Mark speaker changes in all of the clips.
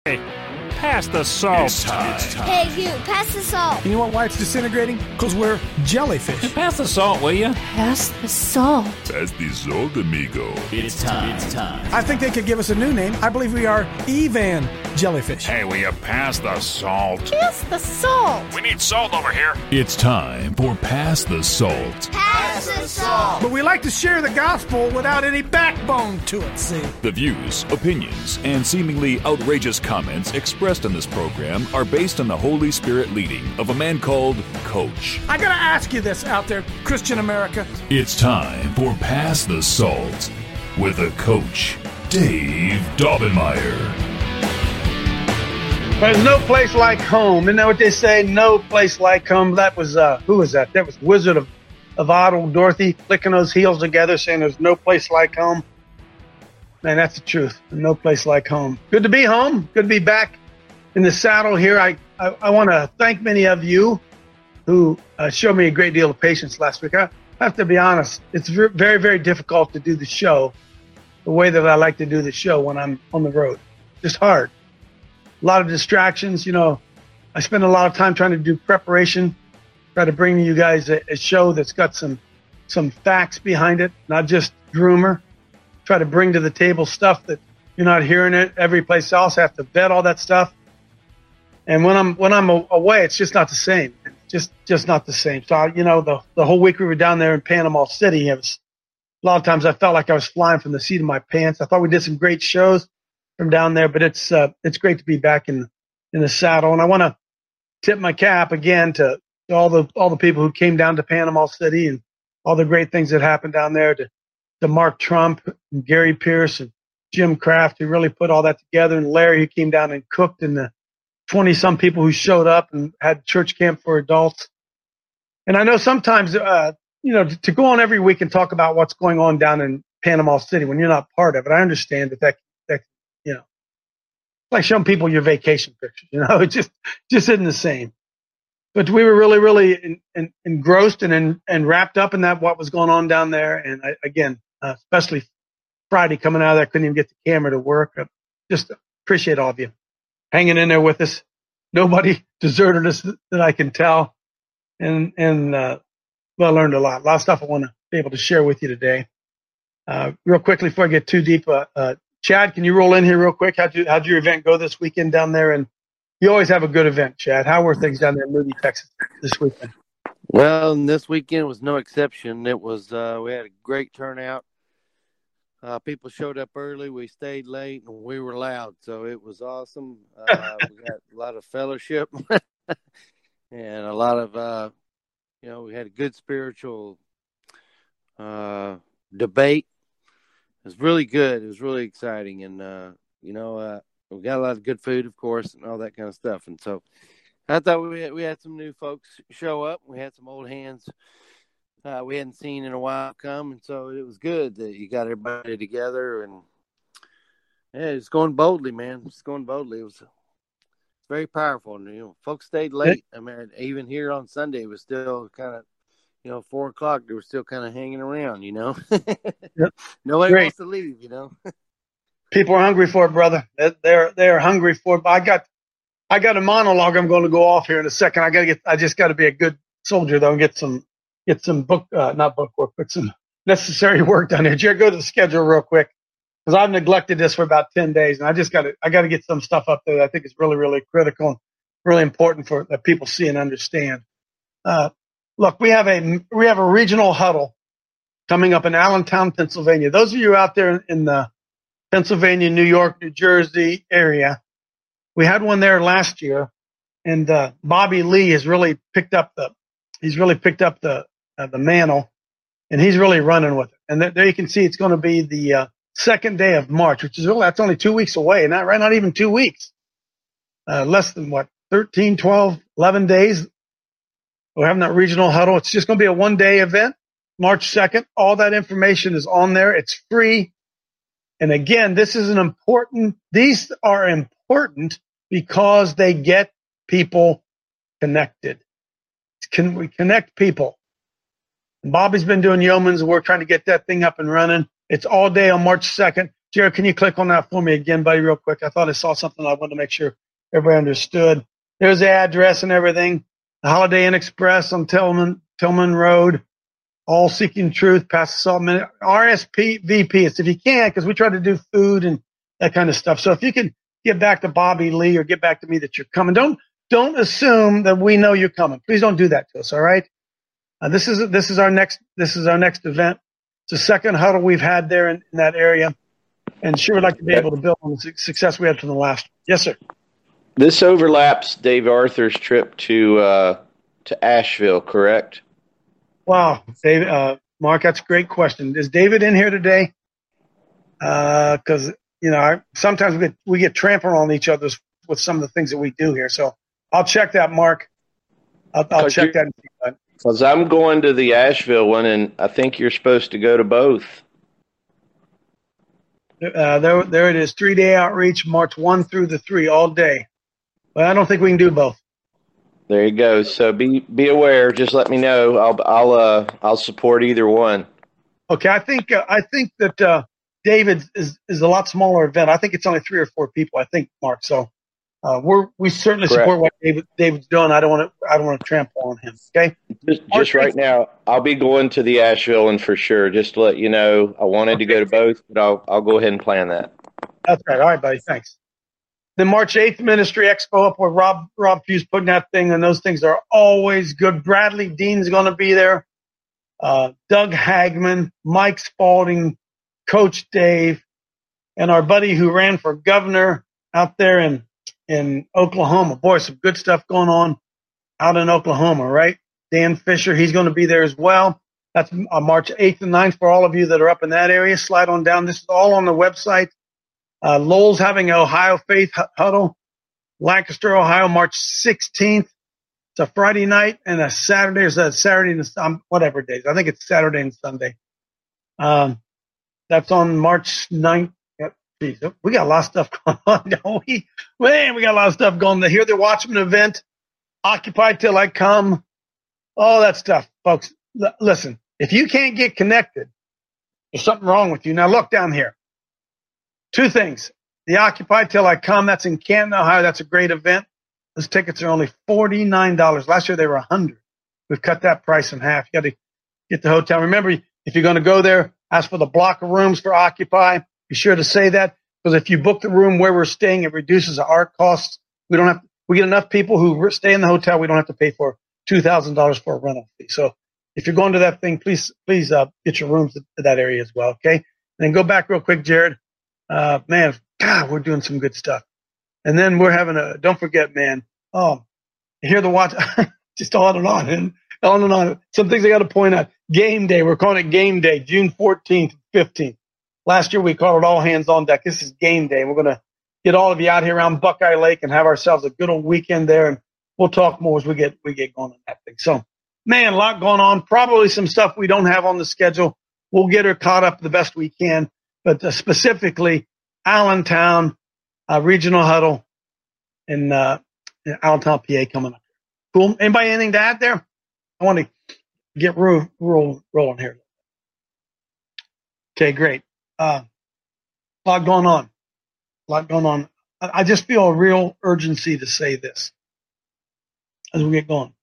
Speaker 1: Hey, pass the salt.
Speaker 2: It's time.
Speaker 3: Hey, you, pass the salt.
Speaker 4: You know what, why it's disintegrating? Because we're jellyfish.
Speaker 1: Pass the salt, will you?
Speaker 3: Pass the salt.
Speaker 2: Pass the salt, amigo.
Speaker 5: It's time.
Speaker 4: I think they could give us a new name. I believe we are Evan jellyfish.
Speaker 1: Hey, will you pass the salt?
Speaker 3: Pass the salt.
Speaker 1: We need salt over here.
Speaker 2: It's time for Pass the Salt.
Speaker 3: Pass the salt.
Speaker 4: But we like to share the gospel without any backbone to it, see?
Speaker 2: The views, opinions, and seemingly outrageous comments expressed in this program are based on the Holy Spirit leading of a man called Coach.
Speaker 4: I gotta ask you this out there, Christian America.
Speaker 2: It's time for Pass the Salt with the Coach, Dave Daubenmire.
Speaker 6: There's no place like home. Isn't that what they say? No place like home. That was, who was that? That was Wizard of Oz, Dorothy, clicking those heels together, saying there's no place like home. Man, that's the truth. No place like home. Good to be home. Good to be back in the saddle here. I want to thank many of you who showed me a great deal of patience last week. I have to be honest. It's very, very difficult to do the show the way that I like to do the show when I'm on the road. Just hard. A lot of distractions. You know, I spend a lot of time trying to do preparation, try to bring you guys a show that's got some facts behind it, not just rumor. Try to bring to the table stuff that you're not hearing it every place else. I have to vet all that stuff. And when I'm away, it's just not the same. Just not the same. So, you know, the whole week we were down there in Panama City, a lot of times I felt like I was flying from the seat of my pants. I thought we did some great shows from down there, but it's great to be back in the saddle. And I want to tip my cap again to all the people who came down to Panama City and all the great things that happened down there, to Mark Trump and Gary Pierce and Jim Kraft, who really put all that together, and Larry, who came down and cooked, and the 20-some people who showed up and had church camp for adults. And I know sometimes, you know, to go on every week and talk about what's going on down in Panama City when you're not part of it, I understand that you know, it's like showing people your vacation pictures. You know, it just isn't the same. But we were really, really engrossed and wrapped up in what was going on down there. And especially Friday coming out of there, couldn't even get the camera to work. I just appreciate all of you hanging in there with us. Nobody deserted us that I can tell. And I learned a lot of stuff I want to be able to share with you today. Real quickly before I get too deep, Chad, can you roll in here real quick? How'd your event go this weekend down there? And you always have a good event, Chad. How were things down there in Moody, Texas this weekend?
Speaker 7: Well, this weekend was no exception. It was we had a great turnout. People showed up early. We stayed late, and we were loud, so it was awesome. We got a lot of fellowship and a lot of, we had a good spiritual debate. It was really good. It was really exciting, and we got a lot of good food, of course, and all that kind of stuff. And so I thought we had some new folks show up. We had some old hands we hadn't seen in a while come, and so it was good that you got everybody together. And yeah, it's going boldly, man. It's going boldly. It was very powerful. And, you know, folks stayed late. I mean, even here on Sunday, it was still kind of, 4 o'clock. They were still kind of hanging around,
Speaker 6: Yep.
Speaker 7: Nobody
Speaker 6: Great.
Speaker 7: wants to leave,
Speaker 6: People are hungry for it, brother. They're hungry for it. But I got a monologue I'm going to go off here in a second. I just got to be a good soldier though and get some not book work, but some necessary work done here. Jared, go to the schedule real quick because I've neglected this for about 10 days, and I got to get some stuff up there that I think is really, really critical and really important for that people see and understand. Look, we have a regional huddle coming up in Allentown, Pennsylvania. Those of you out there in the Pennsylvania, New York, New Jersey area, we had one there last year, and Bobby Lee has really picked up the mantle, and he's really running with it. And there you can see it's going to be the second day of March, that's only 2 weeks away, not even 2 weeks, less than 13, 12, 11 days. We're having that regional huddle. It's just going to be a one-day event, March 2nd. All that information is on there. It's free. And again, these are important because they get people connected. Can we connect people? And Bobby's been doing yeoman's work trying to get that thing up and running. It's all day on March 2nd. Jared, can you click on that for me again, buddy, real quick? I thought I saw something. I wanted to make sure everybody understood. There's the address and everything. The Holiday Inn Express on Tillman Road. All Seeking Truth, Pastor Salt, RSVP. It's if you can, because we try to do food and that kind of stuff. So if you can get back to Bobby Lee or get back to me that you're coming, don't assume that we know you're coming. Please don't do that to us. All right. This is our next event. It's the second huddle we've had there in that area, and sure would like to be able to build on the success we had from the last one. Yes, sir.
Speaker 5: This overlaps Dave Arthur's trip to Asheville, correct?
Speaker 6: Wow, Dave, Mark, that's a great question. Is David in here today? Because sometimes we get trampled on each other with some of the things that we do here. So I'll check that, Mark. I'll check that.
Speaker 5: Because I'm going to the Asheville one, and I think you're supposed to go to both.
Speaker 6: There it is. 3-day outreach, March 1 through the 3, all day. But I don't think we can do both.
Speaker 5: There you go. So be aware. Just let me know. I'll support either one.
Speaker 6: Okay, I think that David is a lot smaller event. I think it's only 3 or 4 people. I think, Mark. So we certainly
Speaker 5: Correct.
Speaker 6: support what David's doing. I don't want to trample on him. Okay.
Speaker 5: Just right now, I'll be going to the Asheville one for sure. Just to let you know, I wanted to go to both, but I'll go ahead and plan that.
Speaker 6: That's right. All right, buddy. Thanks. The March 8th Ministry Expo up where Rob Pugh's putting that thing, and those things are always good. Bradley Dean's going to be there. Doug Hagman, Mike Spalding, Coach Dave, and our buddy who ran for governor out there in Oklahoma. Boy, some good stuff going on out in Oklahoma, right? Dan Fisher, he's going to be there as well. That's March 8th and 9th for all of you that are up in that area. Slide on down. This is all on the website. Lowell's having an Ohio Faith Huddle. Lancaster, Ohio, March 16th. It's a Friday night and a Saturday. Or a Saturday and whatever days. I think it's Saturday and Sunday. That's on March 9th. Geez, we got a lot of stuff going on, don't we? Man, we got a lot of stuff going on. Here, the Watchman event, Occupy Till I Come, all that stuff, folks. Listen, if you can't get connected, there's something wrong with you. Now, look down here. 2 things. The Occupy Till I Come, that's in Canton, Ohio. That's a great event. Those tickets are only $49. Last year, they were $100. We've cut that price in half. You got to get the hotel. Remember, if you're going to go there, ask for the block of rooms for Occupy. Be sure to say that, because if you book the room where we're staying, it reduces our costs. We get enough people who stay in the hotel. We don't have to pay for $2,000 for a rental fee. So if you're going to that thing, please get your rooms to that area as well. Okay. And then go back real quick, Jared. Man, God, we're doing some good stuff. And then we're having don't forget, man. Oh, hear the watch, just on and on and on and on. Some things I got to point out. Game day. We're calling it game day, June 14th, 15th. Last year we called it all hands on deck. This is game day. We're going to get all of you out here around Buckeye Lake and have ourselves a good old weekend there. And we'll talk more as we get going on that thing. So, man, a lot going on. Probably some stuff we don't have on the schedule. We'll get her caught up the best we can. But specifically, Allentown Regional Huddle in Allentown, PA coming up. Cool. Anybody anything to add there? I want to get rolling here. Okay, great. A lot going on. I just feel a real urgency to say this as we get going.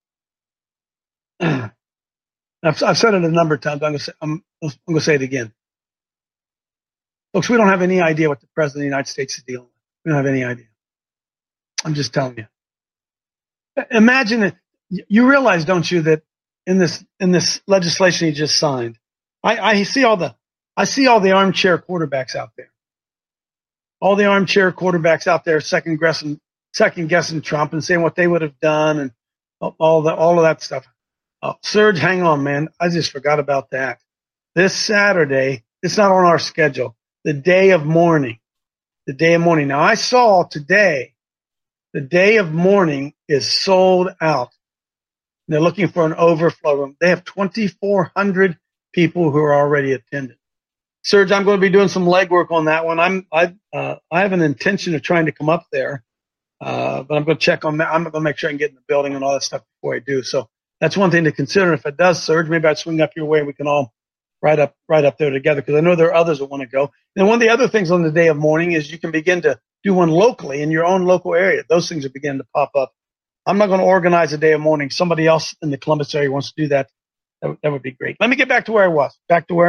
Speaker 6: I've said it a number of times. I'm going to say it again. Folks, we don't have any idea what the President of the United States is dealing with. We don't have any idea. I'm just telling you. Imagine it. You realize, don't you, that in this legislation he just signed, I see all the armchair quarterbacks out there. All the armchair quarterbacks out there second guessing Trump and saying what they would have done and all of that stuff. Serge, hang on, man. I just forgot about that. This Saturday, it's not on our schedule. The day of mourning. Now, I saw today, the day of mourning is sold out. They're looking for an overflow room. They have 2,400 people who are already attending. Serge, I'm going to be doing some legwork on that one. I have an intention of trying to come up there, but I'm going to check on that. I'm going to make sure I can get in the building and all that stuff before I do. So that's one thing to consider. If it does, Serge, maybe I'd swing up your way and we can all right up there together, because I know there are others that want to go. And one of the other things on the day of mourning is you can begin to do one locally in your own local area. Those things are beginning to pop up. I'm not going to organize a day of mourning. Somebody else in the Columbus area wants to do that. That would be great. Let me get back to where I was.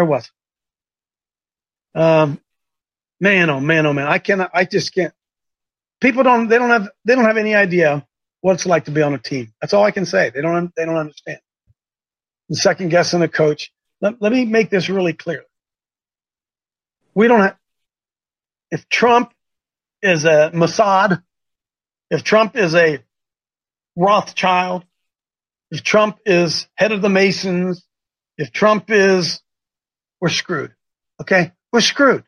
Speaker 6: Man, oh man. I just can't. People don't have any idea what it's like to be on a team. That's all I can say. They don't understand. The second guessing a coach. Let me make this really clear. We don't have, if Trump is a Mossad, if Trump is a Rothschild, if Trump is head of the Masons, if Trump is, we're screwed. Okay? We're screwed.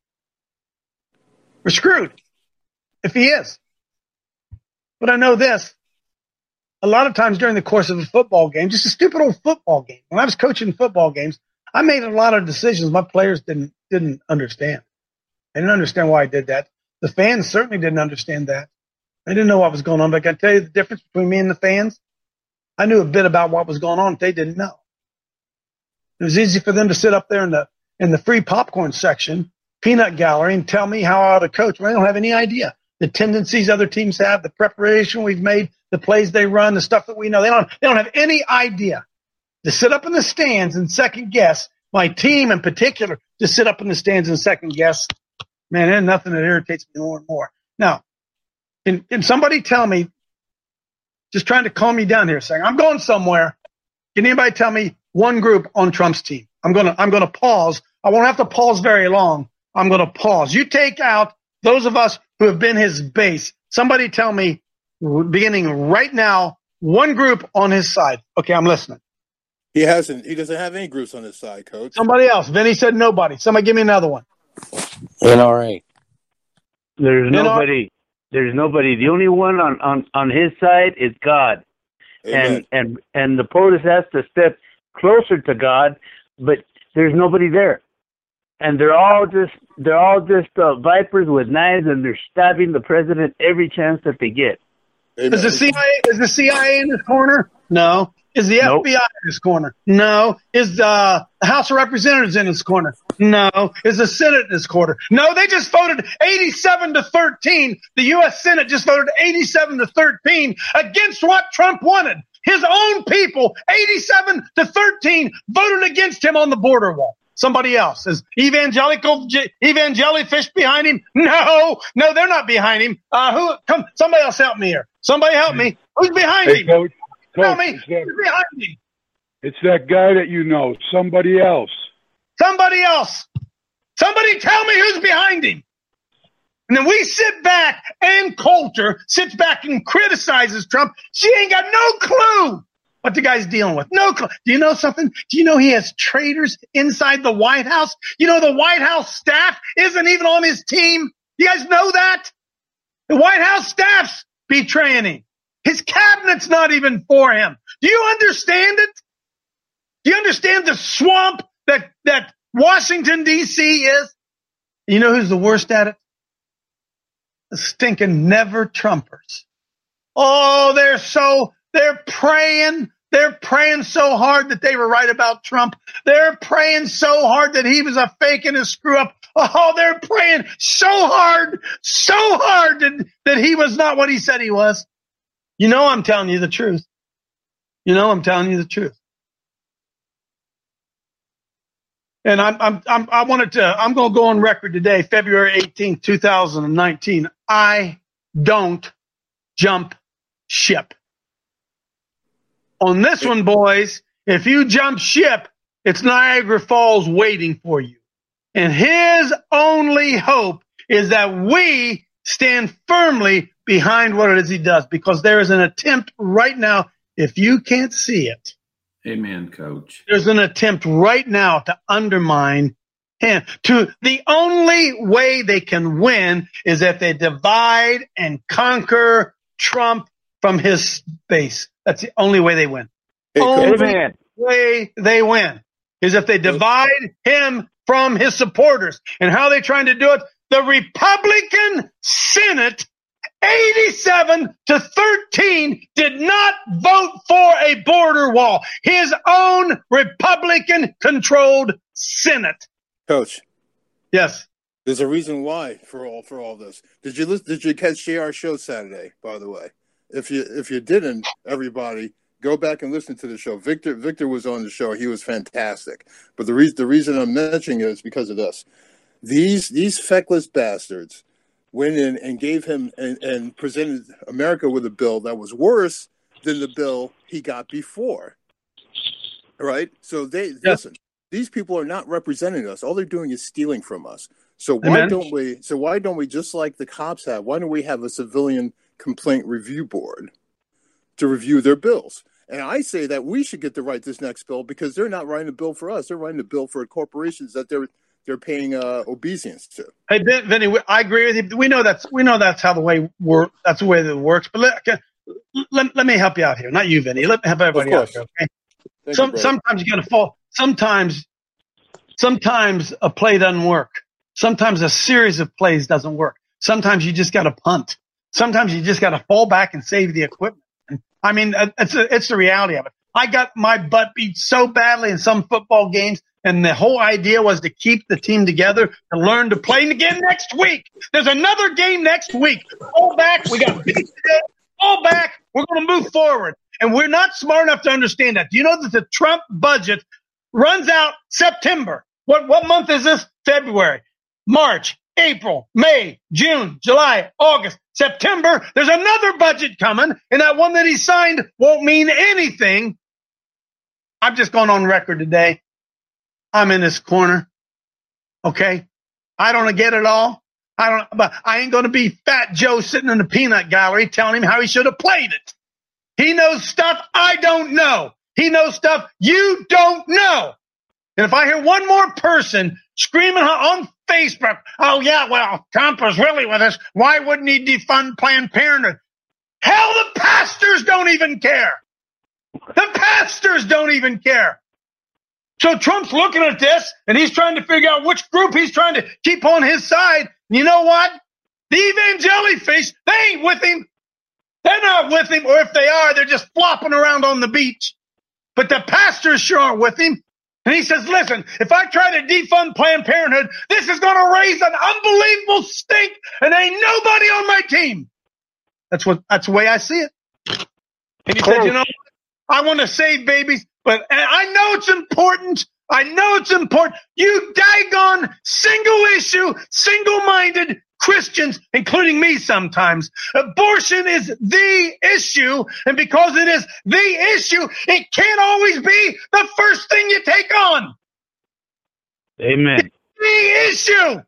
Speaker 6: We're screwed. If he is. But I know this. A lot of times during the course of a football game, just a stupid old football game, when I was coaching football games, I made a lot of decisions my players didn't understand. They didn't understand why I did that. The fans certainly didn't understand that. They didn't know what was going on. But I can tell you the difference between me and the fans. I knew a bit about what was going on that they didn't know. It was easy for them to sit up there in the free popcorn section, peanut gallery, and tell me how I ought to coach. Well, they don't have any idea. The tendencies other teams have, the preparation we've made, the plays they run, the stuff that we know. They don't have any idea. To sit up in the stands and second guess, my team in particular, to sit up in the stands and second guess, man, there's nothing that irritates me more and more. Now, can somebody tell me, just trying to calm me down here, saying, I'm going somewhere. Can anybody tell me one group on Trump's team? I'm gonna pause. I won't have to pause very long. I'm gonna pause. You take out those of us who have been his base. Somebody tell me, beginning right now, one group on his side. Okay, I'm listening.
Speaker 8: He doesn't have any groups on his side, Coach.
Speaker 6: Somebody else. Vinny said nobody. Somebody give me another one.
Speaker 7: NRA.
Speaker 9: There's nobody. There's nobody. The only one on his side is God.
Speaker 8: Amen.
Speaker 9: And the POTUS has to step closer to God, but there's nobody there. And they're all just vipers with knives, and they're stabbing the president every chance that they get.
Speaker 8: Amen.
Speaker 6: Is the CIA in his corner? No. Is the FBI in his corner? No. Is the House of Representatives in his corner? No. Is the Senate in his corner? No. They just voted 87-13. The U.S. Senate just voted 87-13 against what Trump wanted. His own people, 87-13, voted against him on the border wall. Somebody else. Is Evangelifish behind him? No, they're not behind him. Somebody else help me here. Somebody help me. Who's behind him?
Speaker 10: Coach,
Speaker 6: Tell me, who's behind him?
Speaker 10: It's that guy that you know. Somebody else.
Speaker 6: Somebody else. Somebody tell me who's behind him. And then we sit back, and Coulter sits back and criticizes Trump. She ain't got no clue what the guy's dealing with. No clue. Do you know something? Do you know he has traitors inside the White House? You know the White House staff isn't even on his team? You guys know that? The White House staff's betraying him. His cabinet's not even for him. Do you understand it? Do you understand the swamp that Washington, D.C. is? You know who's the worst at it? The stinking never Trumpers. Oh, they're praying. They're praying so hard that they were right about Trump. They're praying so hard that he was a fake and a screw up. Oh, they're praying so hard that he was not what he said he was. You know I'm telling you the truth. I'm going to go on record today, February 18th, 2019. I don't jump ship. On this one, boys, if you jump ship, it's Niagara Falls waiting for you. And his only hope is that we stand firmly behind what it is he does, because there is an attempt right now, if you can't see it.
Speaker 11: Amen, Coach.
Speaker 6: There's an attempt right now to undermine him. The only way they can win is if they divide and conquer Trump from his base. That's the only way they win. Only way they win is if they divide him from his supporters. And how are they trying to do it? The Republican Senate, 87-13, did not vote for a border wall. His own Republican-controlled Senate.
Speaker 8: Coach.
Speaker 6: Yes.
Speaker 8: There's a reason why for all this. Did you catch our show Saturday, by the way? If you didn't, everybody, go back and listen to the show. Victor was on the show. He was fantastic. But the reason I'm mentioning it is because of this. These feckless bastards went in and gave him and presented America with a bill that was worse than the bill he got before. Right? So listen, these people are not representing us. All they're doing is stealing from us. So why don't we, just like the cops have, why don't we have a civilian complaint review board to review their bills? And I say that we should get to write this next bill because they're not writing a bill for us. They're writing a bill for corporations that they're paying obeisance to.
Speaker 6: Hey, Vinny, I agree with you. We know that's how the way that's the way that it works. But let me help you out here. Not you, Vinny. Let me help everybody out here. Okay. Sometimes you got to fall. Sometimes a play doesn't work. Sometimes a series of plays doesn't work. Sometimes you just got to punt. Sometimes you just got to fall back and save the equipment. I mean, it's the reality of it. I got my butt beat so badly in some football games, and the whole idea was to keep the team together and learn to play again next week. There's another game next week. Fall back. We got beat today. Fall back. We're going to move forward. And we're not smart enough to understand that. Do you know that the Trump budget runs out September? What month is this? February, March, April, May, June, July, August, September. There's another budget coming, and that one that he signed won't mean anything. I'm just going on record today. I'm in this corner. Okay? I don't get it all. But I ain't going to be Fat Joe sitting in the peanut gallery telling him how he should have played it. He knows stuff I don't know. He knows stuff you don't know. And if I hear one more person screaming on Facebook, oh, yeah, well, Trump was really with us. Why wouldn't he defund Planned Parenthood? Hell, the pastors don't even care. The pastors don't even care. So Trump's looking at this, and he's trying to figure out which group he's trying to keep on his side. And you know what? The evangelifish, they ain't with him. They're not with him, or if they are, they're just flopping around on the beach. But the pastors sure are with him. And he says, listen, if I try to defund Planned Parenthood, this is going to raise an unbelievable stink, and ain't nobody on my team. That's the way I see it. And he said, you know, I want to save babies, but I know it's important. I know it's important. You daggone single issue, single-minded Christians, including me sometimes. Abortion is the issue, and because it is the issue, it can't always be the first thing you take on.
Speaker 9: Amen.
Speaker 6: It's the issue.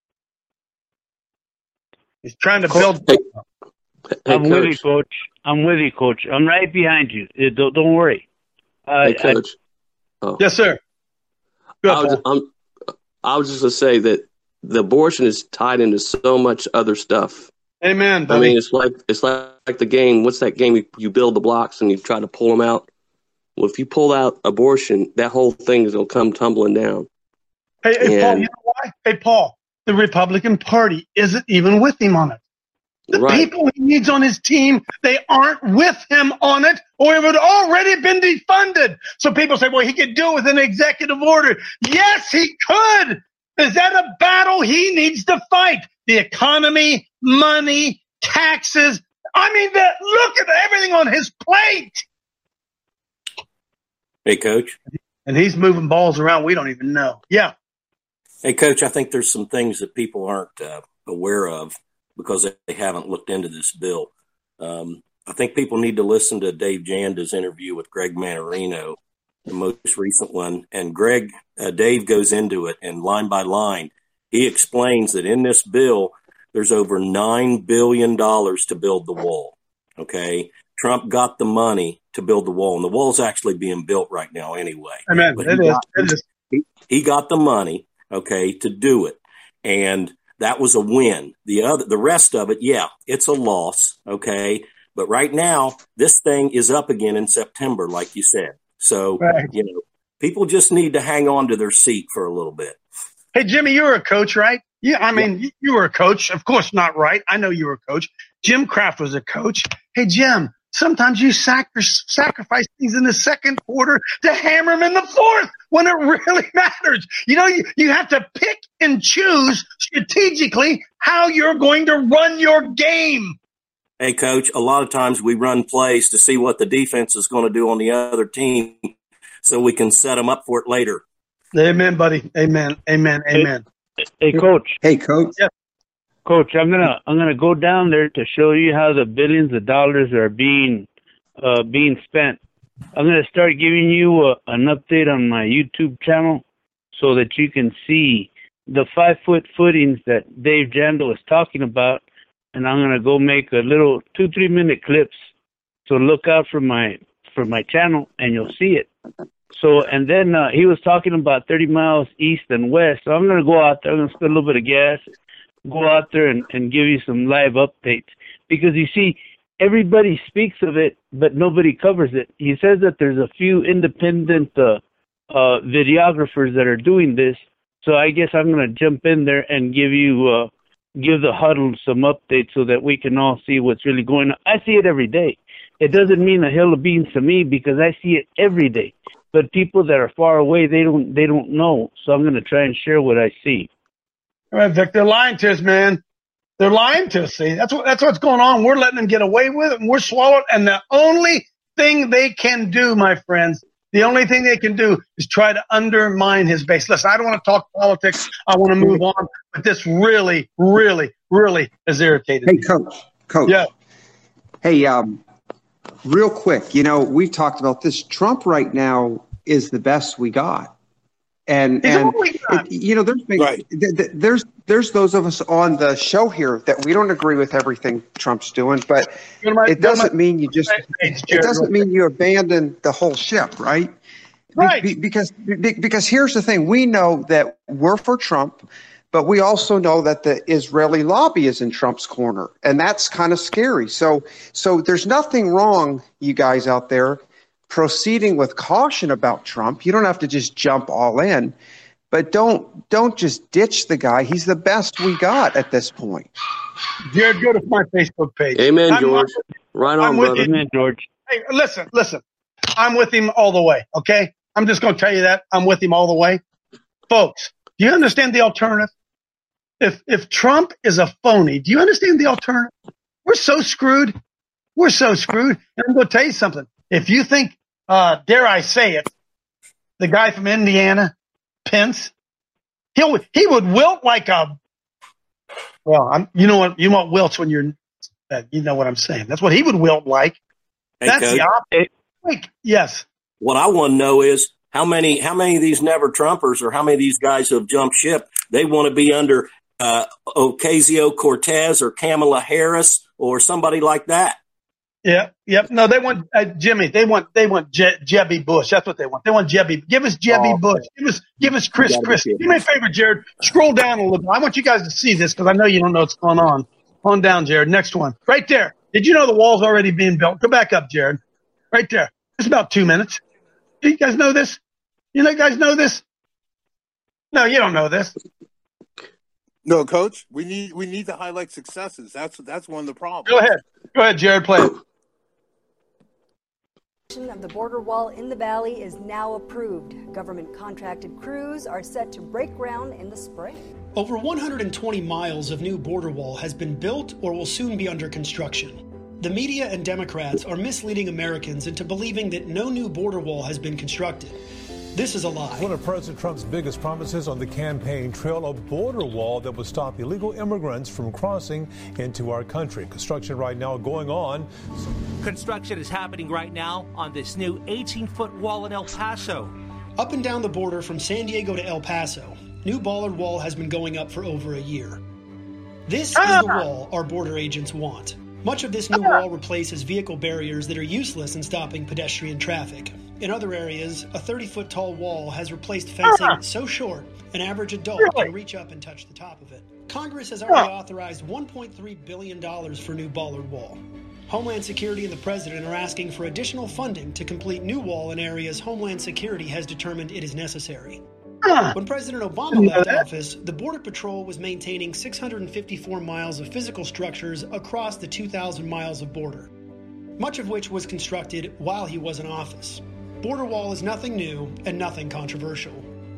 Speaker 6: He's trying to build.
Speaker 9: I'm with you, Coach. I'm with you, Coach. I'm right behind you. Don't worry.
Speaker 12: Hey, Coach.
Speaker 6: Yes, sir. Good,
Speaker 12: I was just going to say that the abortion is tied into so much other stuff.
Speaker 6: Amen, buddy.
Speaker 12: I mean, it's like the game. What's that game? You build the blocks and you try to pull them out. Well, if you pull out abortion, that whole thing is going to come tumbling down.
Speaker 6: Hey, Paul, you know why? Hey, Paul, the Republican Party isn't even with him on it. The people he needs on his team, they aren't with him on it, or it would already have been defunded. So people say, well, he could do it with an executive order. Yes, he could. Is that a battle he needs to fight? The economy, money, taxes. I mean, look at everything on his plate.
Speaker 13: Hey, Coach.
Speaker 6: And he's moving balls around we don't even know. Yeah.
Speaker 13: Hey, Coach, I think there's some things that people aren't aware of because they haven't looked into this bill. I think people need to listen to Dave Janda's interview with Greg Manarino, the most recent one. And Dave goes into it, and line by line, he explains that in this bill, there's over $9 billion to build the wall. Okay. Trump got the money to build the wall, and the wall's actually being built right now anyway.
Speaker 6: Amen.
Speaker 13: He got the money, okay, to do it. And that was a win. The rest of it, yeah, it's a loss, okay? But right now, this thing is up again in September, like you said. So, people just need to hang on to their seat for a little bit.
Speaker 6: Hey, Jimmy, you were a coach, right? Yeah, I mean, you were a coach. Of course not right. I know you were a coach. Jim Kraft was a coach. Hey, Jim, sometimes you sacrifice things in the second quarter to hammer them in the fourth when it really matters. You have to pick and choose strategically how you're going to run your game.
Speaker 13: Hey, Coach, a lot of times we run plays to see what the defense is going to do on the other team so we can set them up for it later.
Speaker 6: Amen, buddy. Amen.
Speaker 9: Hey, Coach.
Speaker 14: Hey, Coach.
Speaker 6: Yeah.
Speaker 9: Coach, I'm gonna go down there to show you how the billions of dollars are being spent. I'm gonna start giving you an update on my YouTube channel so that you can see the 5-foot footings that Dave Jandal is talking about, and I'm gonna go make a little 2-3 minute clips. So look out for my channel, and you'll see it. So, and then he was talking about 30 miles east and west. So I'm gonna go out there. I'm gonna spend a little bit of gas. Go out there and give you some live updates, because you see, everybody speaks of it, but nobody covers it. He says that there's a few independent videographers that are doing this, so I guess I'm going to jump in there and give the huddle some updates so that we can all see what's really going on. I see it every day. It doesn't mean a hill of beans to me because I see it every day, but people that are far away, they don't know, so I'm going to try and share what I see.
Speaker 6: All right, Vic, they're lying to us, man. They're lying to us, see. That's what's going on. We're letting them get away with it, and we're swallowed. And the only thing they can do, my friends, is try to undermine his base. Listen, I don't want to talk politics. I want to move on. But this really, really, really has irritated me.
Speaker 14: Hey, Coach.
Speaker 6: Yeah.
Speaker 14: Hey, real quick, we've talked about this. Trump right now is the best we got. And there's those of us on the show here that we don't agree with everything Trump's doing, but it doesn't mean you abandon the whole ship, right?
Speaker 6: Right.
Speaker 14: Because here's the thing: we know that we're for Trump, but we also know that the Israeli lobby is in Trump's corner, and that's kind of scary. So there's nothing wrong, you guys out there, proceeding with caution about Trump. You don't have to just jump all in, but don't just ditch the guy. He's the best we got at this point.
Speaker 6: Jared, go to my Facebook page.
Speaker 12: Amen, George. Right on, brother.
Speaker 9: Amen, George.
Speaker 6: Hey, listen. I'm with him all the way, okay? I'm just going to tell you that. I'm with him all the way. Folks, do you understand the alternative? If Trump is a phony, do you understand the alternative? We're so screwed. And I'm going to tell you something. If you think, dare I say it, the guy from Indiana, Pence, he would wilt like a. Well, you know what wilts when you're. You know what I'm saying. That's what he would wilt like.
Speaker 13: Hey,
Speaker 6: that's
Speaker 13: Coach,
Speaker 6: the opposite. Yes.
Speaker 13: What I want to know is how many of these never Trumpers or how many of these guys who have jumped ship, they want to be under Ocasio-Cortez or Kamala Harris or somebody like that.
Speaker 6: Yeah. Yep. No, they want Jimmy. They want Jebby Bush. That's what they want. They want Jebby. Give us Jebby Bush. Give us Chris Christie. Do me a favor, Jared. Scroll down a little bit. I want you guys to see this because I know you don't know what's going on. On down, Jared. Next one. Right there. Did you know the wall's already being built? Go back up, Jared. Right there. It's about 2 minutes. Do you guys know this? You guys know this? No, you don't know this.
Speaker 8: No, Coach. We need to highlight successes. That's one of the problems.
Speaker 6: Go ahead, Jared. Play it.
Speaker 15: Of the border wall in the valley is now approved. Government contracted crews are set to break ground in the spring.
Speaker 16: Over 120 miles of new border wall has been built or will soon be under construction. The media and Democrats are misleading Americans into believing that no new border wall has been constructed. This is a lie.
Speaker 17: One of President Trump's biggest promises on the campaign trail, a border wall that would stop illegal immigrants from crossing into our country. Construction right now going on.
Speaker 18: Construction is happening right now on this new 18-foot wall in El Paso.
Speaker 16: Up and down the border from San Diego to El Paso, new bollard wall has been going up for over a year. This is the wall our border agents want. Much of this new wall replaces vehicle barriers that are useless in stopping pedestrian traffic. In other areas, a 30-foot tall wall has replaced fencing so short an average adult can reach up and touch the top of it. Congress has already authorized $1.3 billion for new bollard wall. Homeland Security and the President are asking for additional funding to complete new wall in areas Homeland Security has determined it is necessary. When President Obama left office, the Border Patrol was maintaining 654 miles of physical structures across the 2,000 miles of border. much of which was constructed while he was in office. Border wall is nothing new and nothing controversial.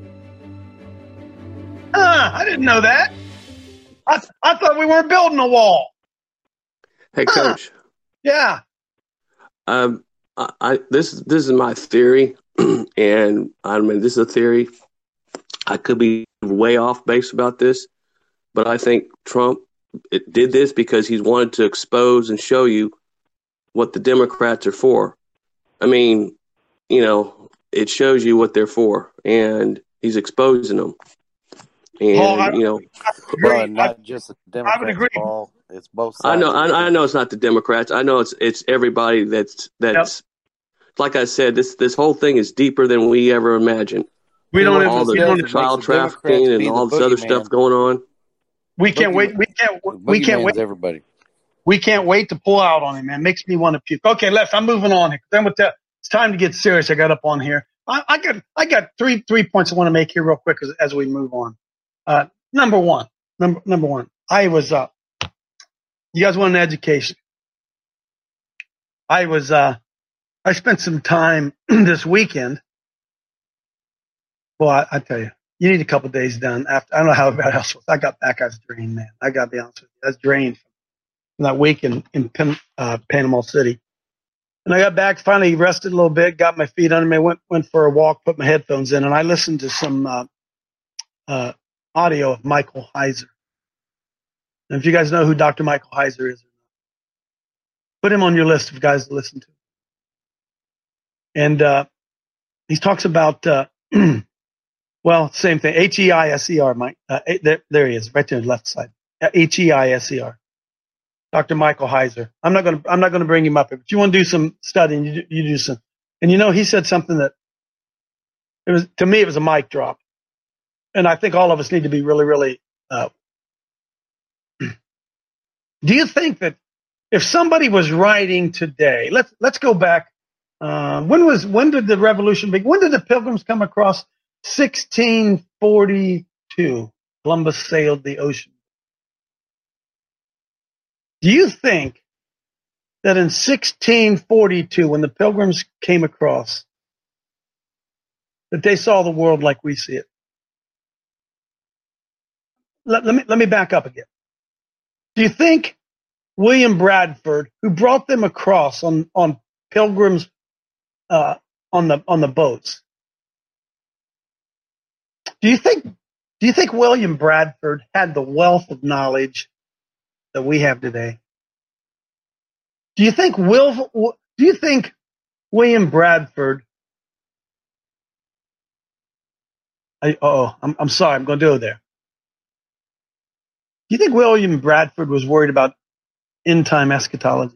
Speaker 6: I didn't know that. I thought we weren't building a wall.
Speaker 12: Hey, Coach.
Speaker 6: Yeah.
Speaker 12: This is my theory, and I mean this is a theory. I could be way off base about this, but I think Trump did this because he wanted to expose and show you what the Democrats are for. I mean, you know, it shows you what they're for, and he's exposing them. And you know,
Speaker 7: well, not just the Democrats, Paul. It's both sides.
Speaker 12: I know it's not the Democrats. I know it's everybody that's
Speaker 6: Yep.
Speaker 12: like I said, this whole thing is deeper than we ever imagined.
Speaker 6: We don't
Speaker 12: all the child trafficking and all this other stuff going on.
Speaker 6: We can't wait. We can't wait.
Speaker 7: Everybody.
Speaker 6: We can't wait to pull out on him, man. Makes me want to puke. Okay, I'm moving on here. Then with that, it's time to get serious. I got up on here. I got three points I want to make here real quick as we move on. Number one. I was you guys want an education? I spent some time this weekend. Well, I tell you, you need a couple of days done. After I don't know how everybody else was. I got back, I was drained, man. I got to be honest with you, I was drained from that week in Panama City. And I got back, finally rested a little bit, got my feet under me, went for a walk, put my headphones in, and I listened to some audio of Michael Heiser. And if you guys know who Dr. Michael Heiser is, put him on your list of guys to listen to. And he talks about, well, same thing, Heiser, Mike. There he is, right there on the left side. Heiser. Dr. Michael Heiser. I'm not gonna bring him up here, but you want to do some studying, you do some. And you know, he said something that to me it was a mic drop. And I think all of us need to be really, really. Do you think that if somebody was writing today, let's go back. When did the revolution begin? When did the Pilgrims come across? 1642. Columbus sailed the ocean. Do you think that in 1642, when the Pilgrims came across, that they saw the world like we see it? Let me back up again. Do you think William Bradford, who brought them across on Pilgrims on the boats, do you think William Bradford had the wealth of knowledge that we have today? Do you think William Bradford? I'm sorry, I'm going to go there. Do you think William Bradford was worried about end-time eschatology?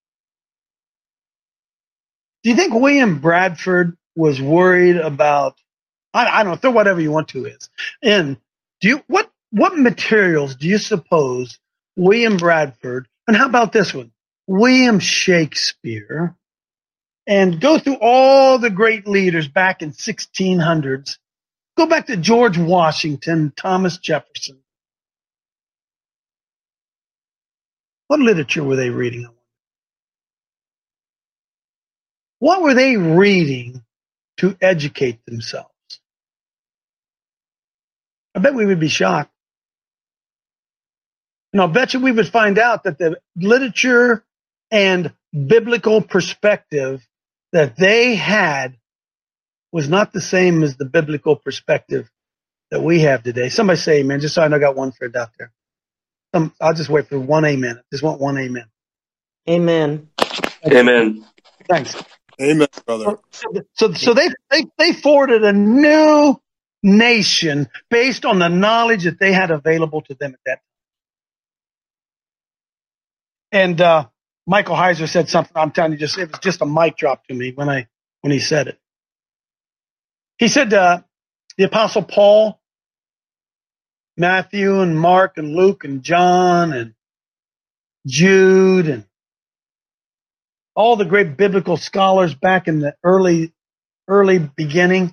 Speaker 6: Do you think William Bradford was worried about, I don't know, throw whatever you want to is. And what materials do you suppose William Bradford, and how about this one, William Shakespeare, and go through all the great leaders back in 1600s, go back to George Washington, Thomas Jefferson. What literature were they reading? What were they reading to educate themselves? I bet we would be shocked. And I'll bet you we would find out that the literature and biblical perspective that they had was not the same as the biblical perspective that we have today. Somebody say amen, just so I know I got one friend out there. I'll just wait for one amen. I just want one amen.
Speaker 19: Amen.
Speaker 12: Amen.
Speaker 6: Thanks.
Speaker 8: Amen, brother.
Speaker 6: So they forwarded a new nation based on the knowledge that they had available to them at that time. And Michael Heiser said something. I'm telling you, it was just a mic drop to me when he said it. He said the Apostle Paul, Matthew and Mark and Luke and John and Jude and all the great biblical scholars back in the early beginning.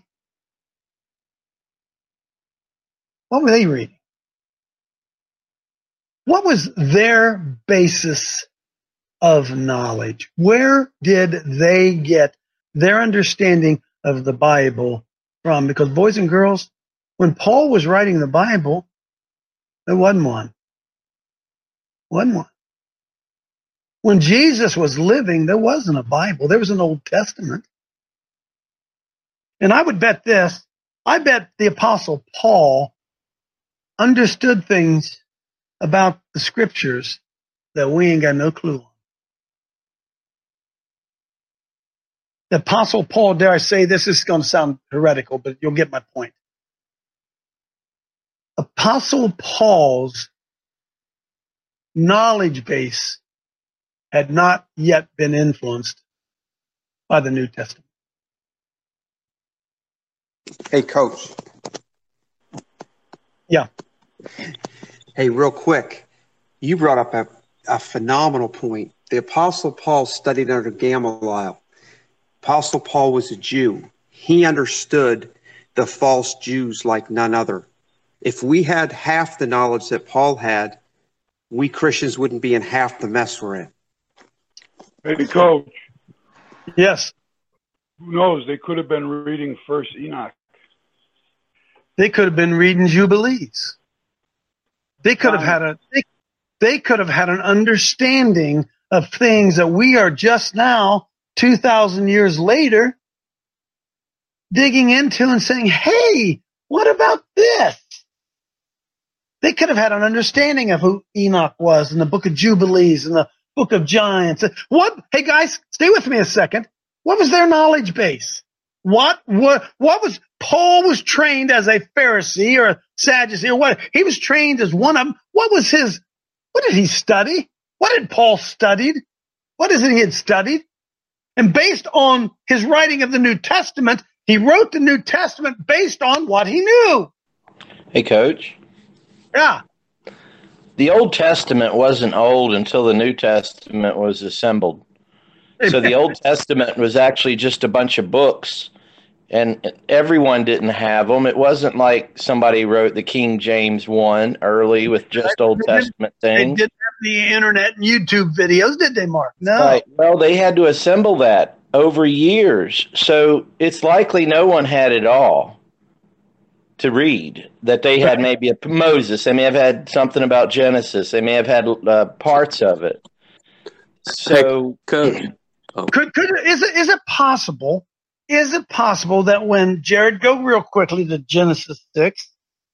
Speaker 6: What were they reading? What was their basis of knowledge? Where did they get their understanding of the Bible from? Because, boys and girls, when Paul was writing the Bible, there wasn't one. Wasn't one. When Jesus was living, there wasn't a Bible. There was an Old Testament. And I would bet this. I bet the Apostle Paul understood things about the Scriptures that we ain't got no clue on. The Apostle Paul, dare I say, this is going to sound heretical, but you'll get my point. Apostle Paul's knowledge base had not yet been influenced by the New Testament.
Speaker 14: Hey, Coach.
Speaker 6: Yeah.
Speaker 14: Hey, real quick. You brought up a phenomenal point. The Apostle Paul studied under Gamaliel. Apostle Paul was a Jew. He understood the false Jews like none other. If we had half the knowledge that Paul had, we Christians wouldn't be in half the mess we're in.
Speaker 10: Hey, Coach.
Speaker 6: Yes.
Speaker 10: Who knows? They could have been reading First Enoch.
Speaker 6: They could have been reading Jubilees. They could have had they could have had an understanding of things that we are just now, 2,000 years later, digging into and saying, hey, what about this? They could have had an understanding of who Enoch was in the book of Jubilees and the book of Giants. What? Hey guys, stay with me a second. What was their knowledge base? What was Paul was trained as a Pharisee or a Sadducee or what? He was trained as one of them. What did he study? What did Paul studied? What is it he had studied? And based on his writing of the New Testament, he wrote the New Testament based on what he knew.
Speaker 5: Hey, Coach.
Speaker 6: Yeah.
Speaker 5: The Old Testament wasn't old until the New Testament was assembled. So the Old Testament was actually just a bunch of books, and everyone didn't have them. It wasn't like somebody wrote the King James one early with just Old Testament things.
Speaker 6: They didn't have the internet and YouTube videos, did they, Mark? No.
Speaker 5: Right. Well, they had to assemble that over years. So it's likely no one had it all to read, that they had maybe a Moses. They may have had something about Genesis. They may have had parts of it. So
Speaker 6: is it possible? Is it possible that when Jared, go real quickly to Genesis 6?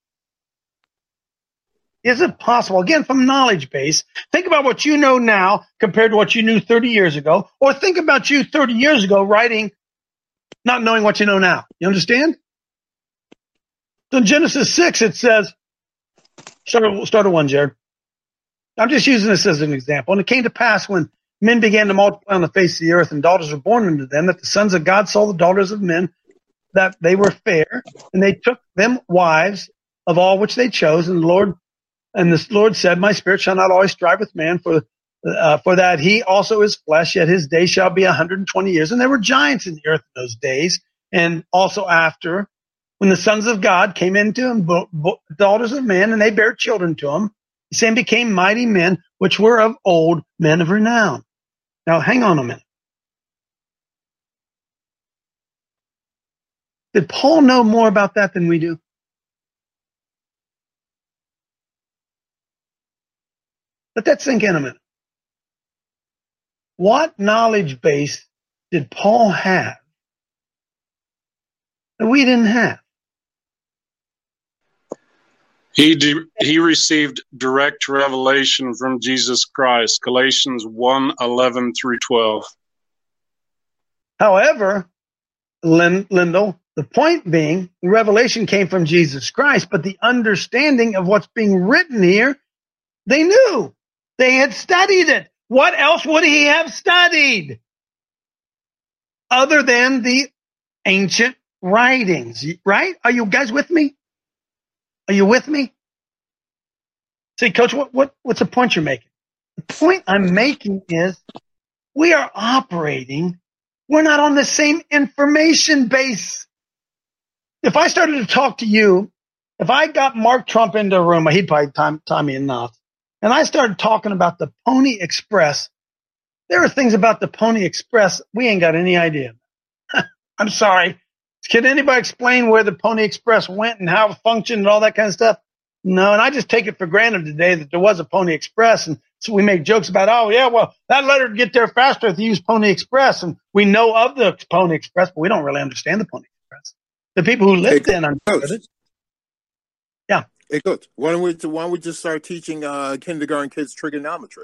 Speaker 6: Is it possible, again, from knowledge base, think about what you know now compared to what you knew 30 years ago, or think about you 30 years ago writing, not knowing what you know now. You understand? So in Genesis 6, it says, start at 1, Jared. I'm just using this as an example. And it came to pass when men began to multiply on the face of the earth, and daughters were born unto them, that the sons of God saw the daughters of men, that they were fair, and they took them wives of all which they chose. And the Lord said, my spirit shall not always strive with man, for that he also is flesh, yet his days shall be 120 years. And there were giants in the earth in those days, and also after, when the sons of God came into him, daughters of men, and they bare children to him, the same became mighty men, which were of old, men of renown. Now, hang on a minute. Did Paul know more about that than we do? Let that sink in a minute. What knowledge base did Paul have that we didn't have?
Speaker 19: He received direct revelation from Jesus Christ, Galatians 1:11 through 12.
Speaker 6: However, Lindell, the point being, the revelation came from Jesus Christ, but the understanding of what's being written here, they knew. They had studied it. What else would he have studied other than the ancient writings, right? Are you guys with me? Are you with me? See, Coach, what's the point you're making? The point I'm making is we are operating. We're not on the same information base. If I started to talk to you, if I got Mark Trump into a room, he'd probably time me enough, and I started talking about the Pony Express There are things about the Pony Express we ain't got any idea. I'm sorry. Can anybody explain where the Pony Express went and how it functioned and all that kind of stuff? No, and I just take it for granted today that there was a Pony Express, and so we make jokes about, oh, yeah, well, that letter would get there faster if you use Pony Express, and we know of the Pony Express, but we don't really understand the Pony Express. The people who lived in understood it. Yeah.
Speaker 8: Hey, Coach, why don't we just start teaching kindergarten kids trigonometry?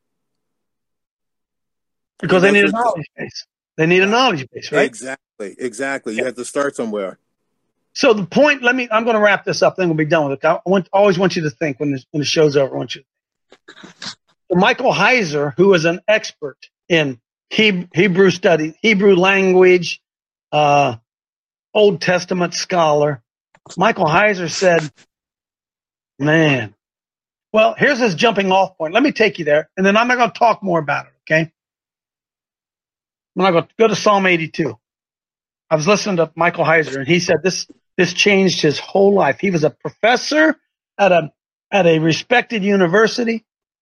Speaker 6: Because they need a knowledge base. They need a knowledge base, right?
Speaker 8: Exactly. You have to start somewhere.
Speaker 6: So the point, I'm going to wrap this up, then we'll be done with it. I always want you to think when the show's over. I want you to think. So Michael Heiser, who is an expert in Hebrew studies, Hebrew language, Old Testament scholar, Michael Heiser said, man, well, here's his jumping off point. Let me take you there, and then I'm not going to talk more about it, okay? I'm not going to go to Psalm 82. I was listening to Michael Heiser, and he said this changed his whole life. He was a professor at a respected university,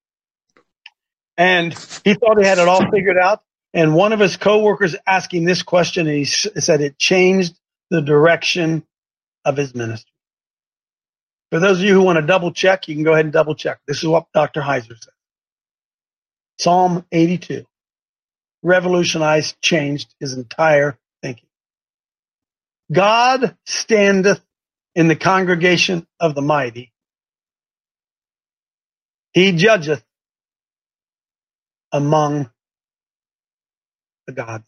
Speaker 6: and he thought he had it all figured out. And one of his coworkers asked him this question, and he said it changed the direction of his ministry. For those of you who want to double check, you can go ahead and double check. This is what Dr. Heiser said. Psalm 82 revolutionized, changed his entire thinking. God standeth in the congregation of the mighty. He judgeth among the gods.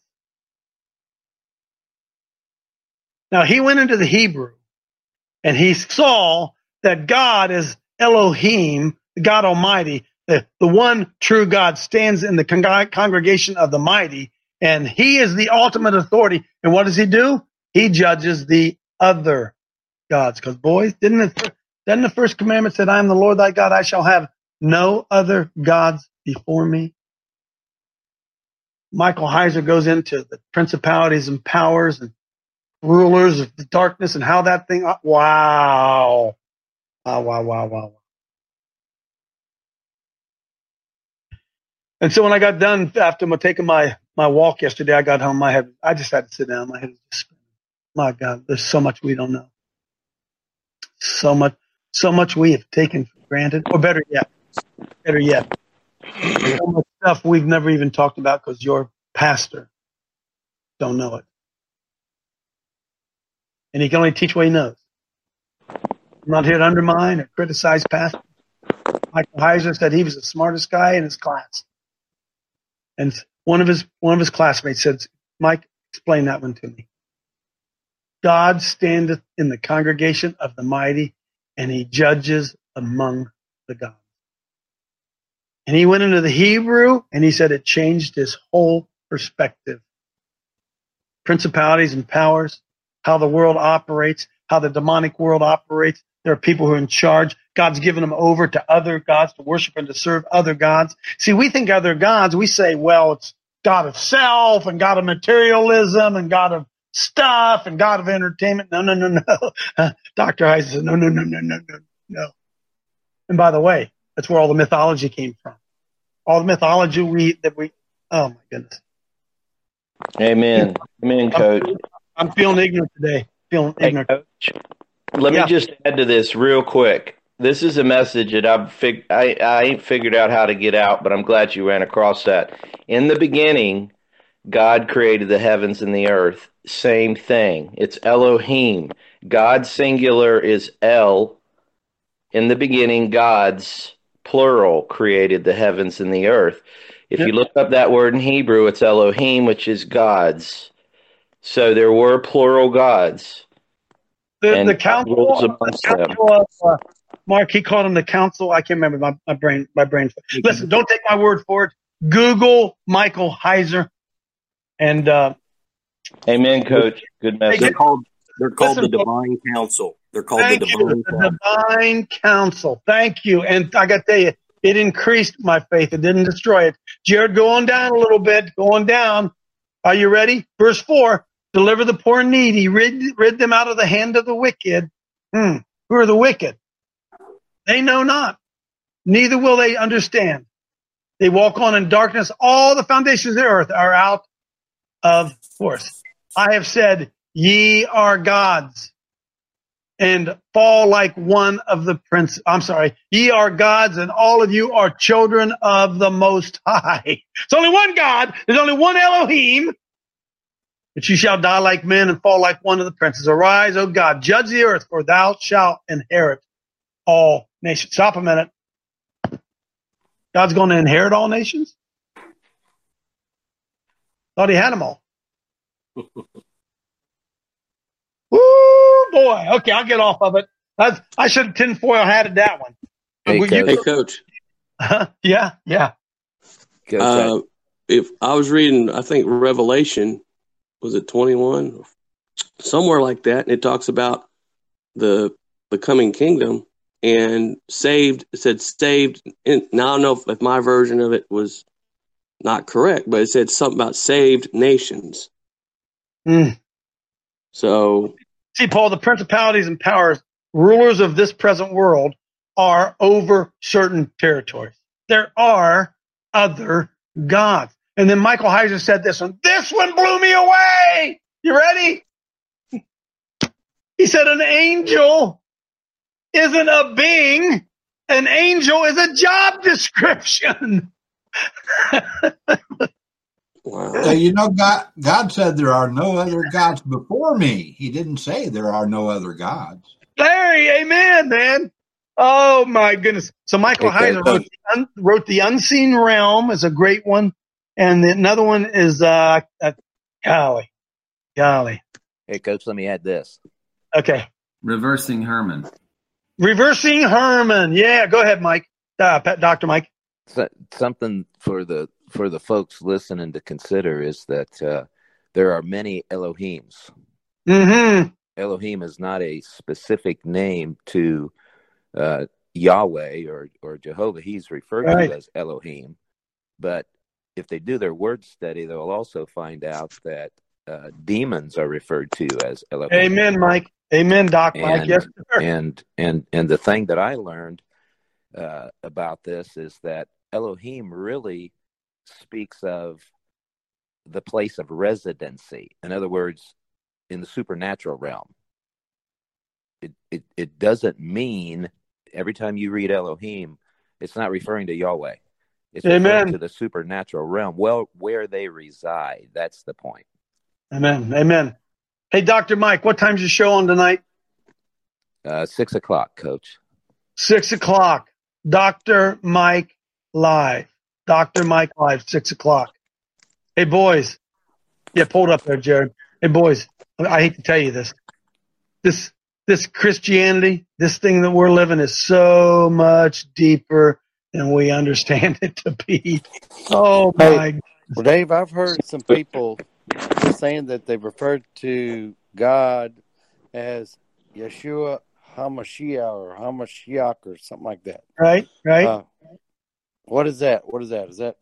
Speaker 6: Now he went into the Hebrew and he saw that God is Elohim, the God Almighty, the one true God stands in the congregation of the mighty, and he is the ultimate authority. And what does he do? He judges the other gods. Because, boys, didn't the first commandment said, I am the Lord thy God, I shall have no other gods before me? Michael Heiser goes into the principalities and powers and rulers of the darkness and how that thing, wow. And so when I got done after taking my walk yesterday, I got home, I just had to sit down. My head was just spinning. My God, there's so much we don't know. So much we have taken for granted, or better yet, so much stuff we've never even talked about because your pastor don't know it. And he can only teach what he knows. I'm not here to undermine or criticize pastors. Michael Heiser said he was the smartest guy in his class. And one of his classmates said, Mike, explain that one to me. God standeth in the congregation of the mighty, and he judges among the gods. And he went into the Hebrew, and he said it changed his whole perspective. Principalities and powers, how the world operates, how the demonic world operates. There are people who are in charge. God's given them over to other gods to worship and to serve other gods. See, we think other gods, we say, well, it's God of self and God of materialism and God of stuff and God of entertainment. No. Dr. Heiser said, no. And by the way, that's where all the mythology came from. All the mythology oh my goodness.
Speaker 5: Amen, Coach.
Speaker 6: I'm feeling ignorant today. Ignorant.
Speaker 5: Coach, let me just add to this real quick. This is a message that I ain't figured out how to get out, but I'm glad you ran across that. In the beginning, God created the heavens and the earth. Same thing. It's Elohim. God singular is El. In the beginning, God's plural created the heavens and the earth. If you look up that word in Hebrew, it's Elohim, which is gods. So there were plural gods.
Speaker 6: The council of Mark, he called him the council. I can't remember my brain. Listen, don't take my word for it. Google Michael Heiser. And
Speaker 5: amen, Coach. Good message.
Speaker 13: They're called the Divine Council. They're called the
Speaker 6: Divine Council. Thank you. And I got to tell you, it increased my faith. It didn't destroy it. Jared, go on down a little bit. Go on down. Are you ready? Verse 4. Deliver the poor and needy. Rid them out of the hand of the wicked. Who are the wicked? They know not. Neither will they understand. They walk on in darkness. All the foundations of the earth are out of course. I have said, ye are gods, and fall like one of the princes. I'm sorry. Ye are gods, and all of you are children of the Most High. It's only one God. There's only one Elohim. But you shall die like men and fall like one of the princes. Arise, O God, judge the earth, for thou shalt inherit all nations. Stop a minute. God's going to inherit all nations? Thought he had them all. Woo, boy. Okay, I'll get off of it. I should have tinfoil hatted that one.
Speaker 12: Hey, Coach.
Speaker 6: Yeah.
Speaker 12: If I was reading, I think Revelation, was it 21? Somewhere like that, and it talks about the coming kingdom and saved. It said saved. Now I don't know if my version of it was not correct, but it said something about saved nations. So,
Speaker 6: see, Paul, the principalities and powers, rulers of this present world, are over certain territories. There are other gods. And then Michael Heiser said this one. This one blew me away. You ready? He said an angel isn't a being. An angel is a job description.
Speaker 20: Wow. God said there are no other gods before me. He didn't say there are no other gods.
Speaker 6: Larry, amen, man. Oh, my goodness. So Michael Heiser wrote The Unseen Realm is a great one. And another one is, golly.
Speaker 21: Hey, Coach, let me add this.
Speaker 6: Okay.
Speaker 11: Reversing Herman.
Speaker 6: Yeah, go ahead, Mike. Dr. Mike.
Speaker 21: Something for the folks listening to consider is that there are many Elohims.
Speaker 6: Mm-hmm.
Speaker 21: Elohim is not a specific name to Yahweh or Jehovah. He's referred to as Elohim. But if they do their word study, they'll also find out that demons are referred to as Elohim.
Speaker 6: Amen, Mike. Amen, Doc Mike. Yes, sir.
Speaker 21: And the thing that I learned about this is that Elohim really speaks of the place of residency. In other words, in the supernatural realm. It doesn't mean every time you read Elohim, it's not referring to Yahweh. It's referring to the supernatural realm, where they reside. That's the point.
Speaker 6: Amen. Hey, Dr. Mike, what time's your show on tonight?
Speaker 21: 6 o'clock, Coach.
Speaker 6: 6 o'clock. Dr. Mike Live. Dr. Mike Live, 6 o'clock. Hey, boys. Yeah, pull it up there, Jared. Hey, boys, I hate to tell you this. This Christianity, this thing that we're living is so much deeper than we understand it to be. Oh, my God.
Speaker 7: Well, Dave, I've heard some people saying that they've referred to God as Yeshua HaMashiach or HaMashiach or something like that.
Speaker 6: Right.
Speaker 7: What is that? What is that?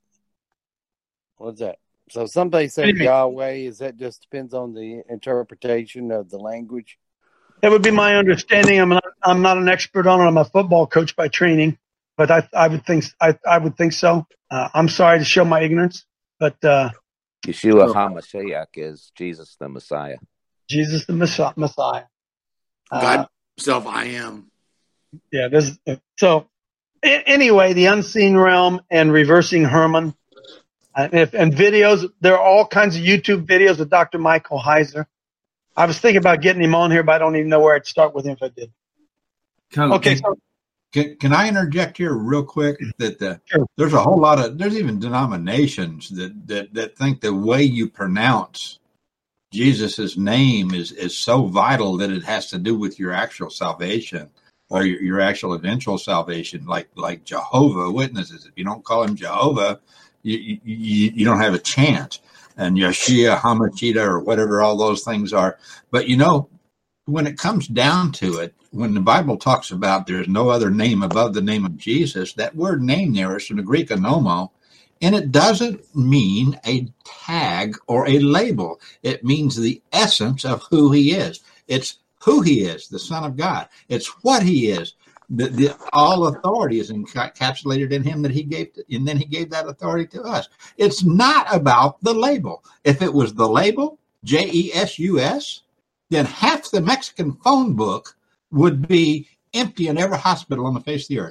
Speaker 7: So somebody said Yahweh. Is that just depends on the interpretation of the language?
Speaker 6: That would be my understanding. I'm not an expert on it. I'm a football coach by training, but I would think so. I'm sorry to show my ignorance, but
Speaker 21: Yeshua HaMashiach is Jesus the Messiah.
Speaker 6: Jesus the Messiah.
Speaker 22: God himself, I am.
Speaker 6: Yeah. So anyway, the Unseen Realm and Reversing Herman, and videos. There are all kinds of YouTube videos with Dr. Michael Heiser. I was thinking about getting him on here, but I don't even know where I'd start with him if I did. Okay, so
Speaker 20: can I interject here real quick? That
Speaker 6: sure.
Speaker 20: There's a whole lot of there's even denominations that think the way you pronounce Jesus's name is so vital that it has to do with your actual salvation or your actual eventual salvation, like Jehovah Witnesses. If you don't call him Jehovah, you don't have a chance. And Yeshua, Hamashita, or whatever all those things are. But when it comes down to it, when the Bible talks about there's no other name above the name of Jesus, that word name there is from the Greek anomo, and it doesn't mean a tag or a label. It means the essence of who he is. It's who he is, the Son of God. It's what he is, all authority is encapsulated in him that he gave, and then he gave that authority to us. It's not about the label. If it was the label, Jesus, then half the Mexican phone book would be empty in every hospital on the face of the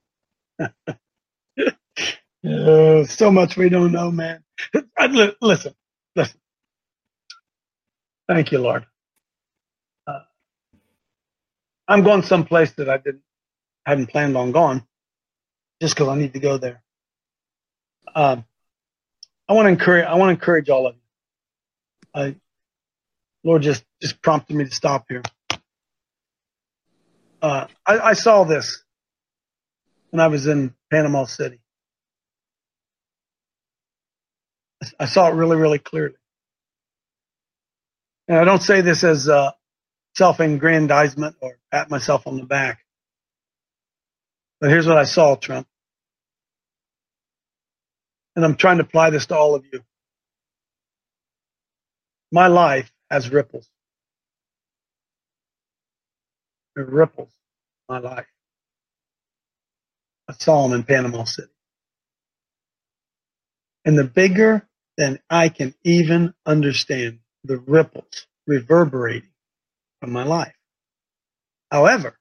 Speaker 20: earth.
Speaker 6: So much we don't know, man. Listen. Thank you, Lord. I'm going someplace that I hadn't planned on going, just because I need to go there. I want to encourage all of you. Lord just prompted me to stop here. I saw this when I was in Panama City. I saw it really, really clearly. And I don't say this as self-aggrandizement or pat myself on the back. But here's what I saw, Trump. And I'm trying to apply this to all of you. My life has ripples. There are ripples in my life. I saw them in Panama City. And the bigger than I can even understand, the ripples reverberating from my life. However,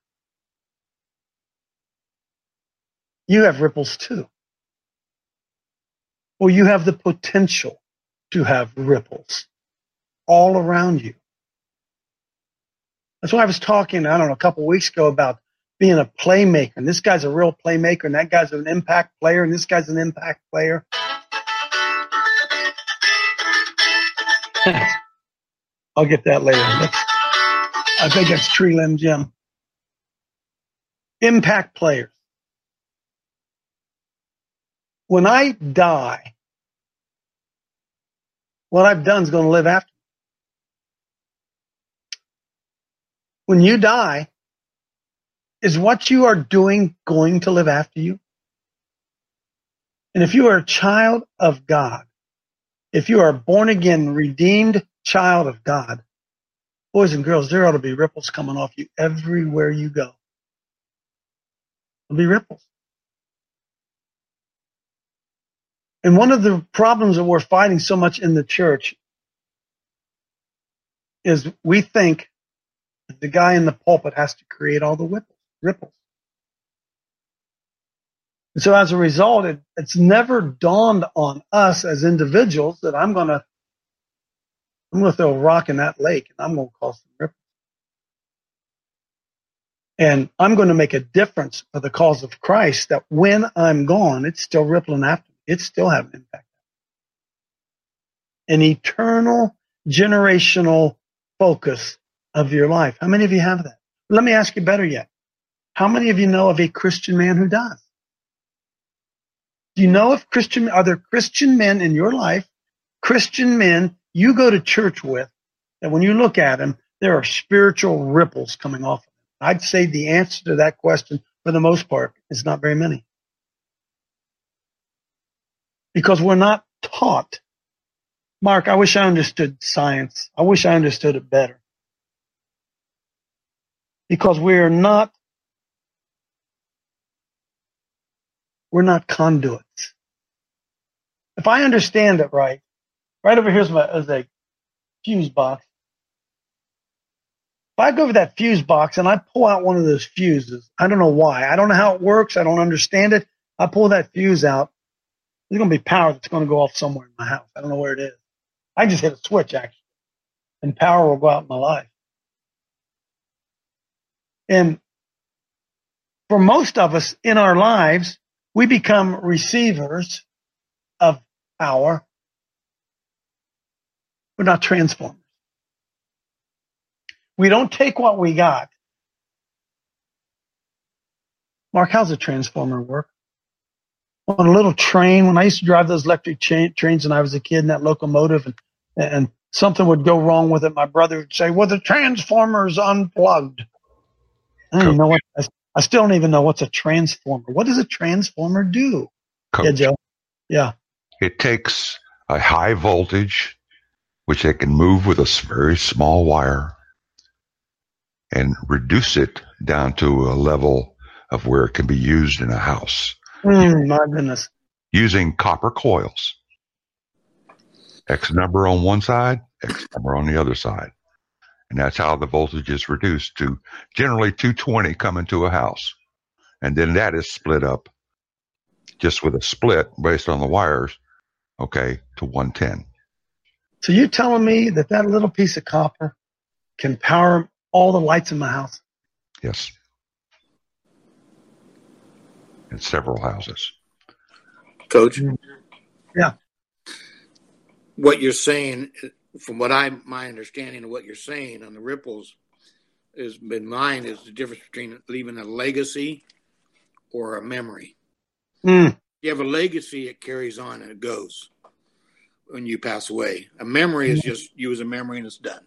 Speaker 6: you have ripples too. Well, you have the potential to have ripples all around you. That's why I was talking, I don't know, a couple of weeks ago about being a playmaker. And this guy's a real playmaker, and that guy's an impact player, and this guy's an impact player. I'll get that later. I think that's Tree Limb Jim. Impact players. When I die, what I've done is going to live after me. When you die, is what you are doing going to live after you? And if you are a child of God, if you are a born again, redeemed child of God, boys and girls, there ought to be ripples coming off you everywhere you go. There'll be ripples. And one of the problems that we're fighting so much in the church is we think that the guy in the pulpit has to create all the ripples. And so as a result, it's never dawned on us as individuals that I'm going to throw a rock in that lake and I'm going to cause some ripples. And I'm going to make a difference for the cause of Christ that when I'm gone, it's still rippling after me. It's still having an impact. An eternal, generational focus of your life. How many of you have that? Let me ask you better yet. How many of you know of a Christian man who does? Do you know of are there Christian men in your life, Christian men you go to church with, that when you look at them, there are spiritual ripples coming off of them? I'd say the answer to that question, for the most part, is not very many. Because we're not taught. Mark, I wish I understood science. I wish I understood it better. Because we're not conduits. If I understand it right over here is a fuse box. If I go over that fuse box and I pull out one of those fuses, I don't know why. I don't know how it works. I don't understand it. I pull that fuse out. There's going to be power that's going to go off somewhere in my house. I don't know where it is. I just hit a switch, actually, and power will go out in my life. And for most of us in our lives, we become receivers of power. We're not transformers. We don't take what we got. Mark, how's a transformer work? On a little train, when I used to drive those electric trains when I was a kid in that locomotive, and something would go wrong with it, my brother would say, well, the transformer's unplugged. I don't even know I still don't even know what's a transformer. What does a transformer do?
Speaker 1: Coach,
Speaker 6: yeah, Joe. Yeah.
Speaker 1: It takes a high voltage, which they can move with a very small wire, and reduce it down to a level of where it can be used in a house.
Speaker 6: My goodness.
Speaker 1: Using copper coils. X number on one side, X number on the other side. And that's how the voltage is reduced to generally 220 coming to a house. And then that is split up just with a split based on the wires, okay, to 110.
Speaker 6: So you're telling me that little piece of copper can power all the lights in my house?
Speaker 1: Yes. In several houses.
Speaker 22: Coach?
Speaker 6: Yeah.
Speaker 22: What you're saying, from my understanding of what you're saying on the ripples, is the difference between leaving a legacy or a memory. You have a legacy, it carries on and it goes when you pass away. A memory is just you as a memory and it's done.